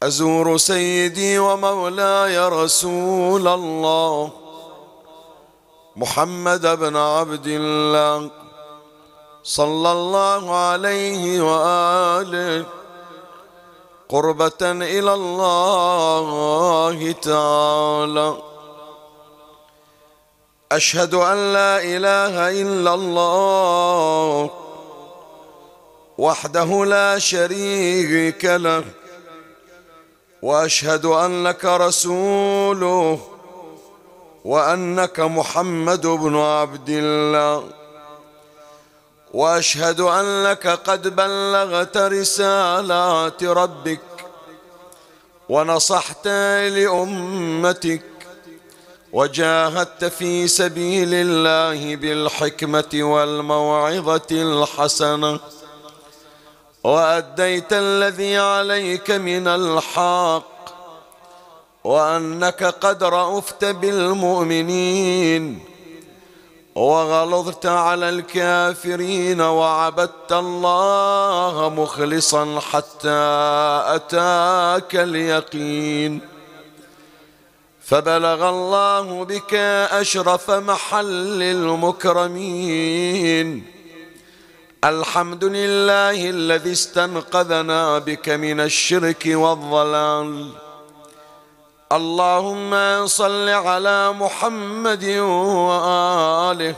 أزور سيدي ومولاي رسول الله محمد بن عبد الله صلى الله عليه وآله قربة إلى الله تعالى. أشهد أن لا إله إلا الله وحده لا شريك له، وأشهد أنك رسوله وأنك محمد بن عبد الله، وأشهد أنك قد بلغت رسالات ربك ونصحت لأمتك وجاهدت في سبيل الله بالحكمة والموعظة الحسنة، وأديت الذي عليك من الحق، وأنك قد رأفت بالمؤمنين وغلظت على الكافرين وعبدت الله مخلصا حتى أتاك اليقين، فبلغ الله بك أشرف محل المكرمين. الحمد لله الذي استنقذنا بك من الشرك والضلال. اللهم صل على محمد وآله،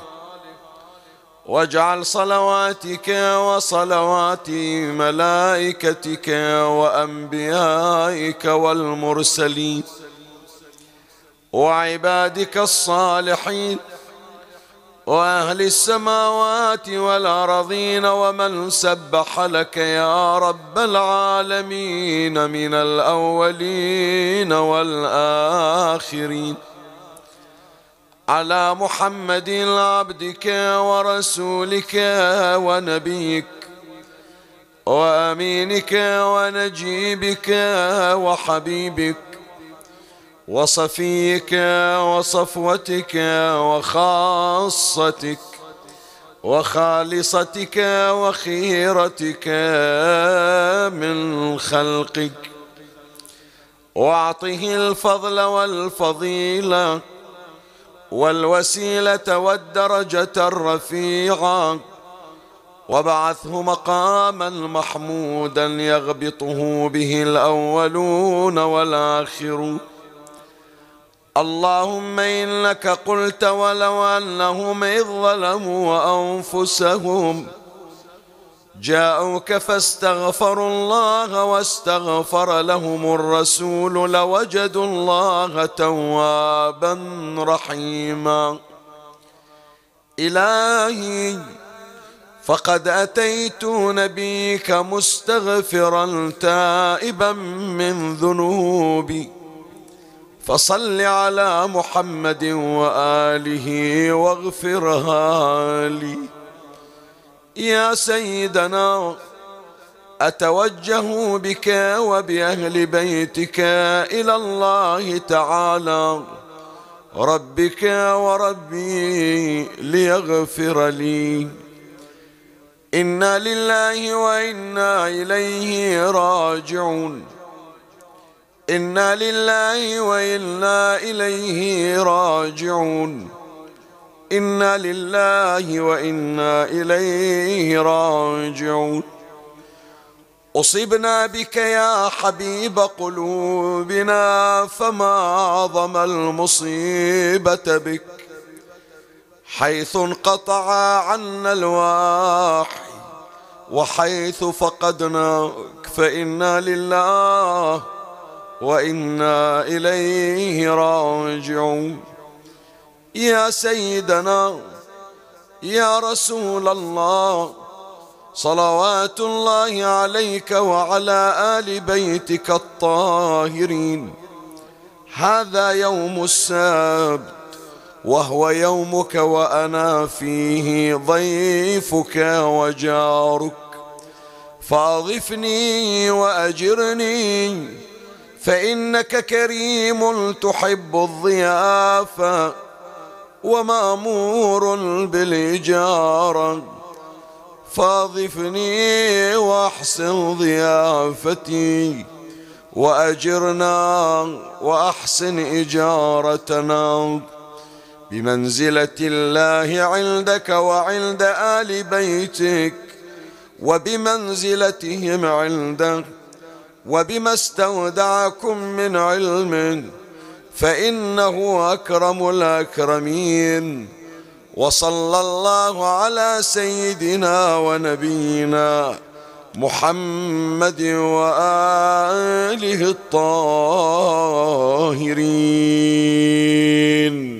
واجعل صلواتك وصلوات ملائكتك وأنبيائك والمرسلين وعبادك الصالحين وأهل السماوات والأرضين ومن سبح لك يا رب العالمين من الأولين والآخرين، على محمد عبدك ورسولك ونبيك وأمينك ونجيبك وحبيبك وصفيك وصفوتك وخاصتك وخالصتك وخيرتك من خلقك، واعطه الفضل والفضيلة والوسيلة والدرجة الرفيعة، وابعثه مقاما محمودا يغبطه به الأولون والآخرون. اللهم إنك قلت ولو أنهم إذ ظلموا أنفسهم جاءوك فاستغفروا الله واستغفر لهم الرسول لوجدوا الله توابا رحيما. إلهي فقد أتيت نبيك مستغفرا تائبا من ذنوبي، فصل على محمد وآله واغفرها لي. يا سيدنا أتوجه بك وبأهل بيتك إلى الله تعالى ربك وربي ليغفر لي. إنا لله وإنا إليه راجعون، إنا لله وإنا إليه راجعون، إنا لله وإنا إليه راجعون. أصبنا بك يا حبيب قلوبنا، فما أعظم المصيبة بك، حيث انقطع عنا الوحي وحيث فقدناك، فإنا لله وإنا إليه راجعون. يا سيدنا يا رسول الله صلوات الله عليك وعلى آل بيتك الطاهرين، هذا يوم السبت وهو يومك وأنا فيه ضيفك وجارك، فأضفني وأجرني، فإنك كريم تحب الضيافة ومأمور بالإجارة، فاضفني واحسن ضيافتي وأجرنا وأحسن إجارتنا بمنزلة الله عندك وعند آل بيتك، وبمنزلتهم عندك، وبما استودعكم من علمك، فإنه أكرم الأكرمين. وصلى الله على سيدنا ونبينا محمد وآله الطاهرين.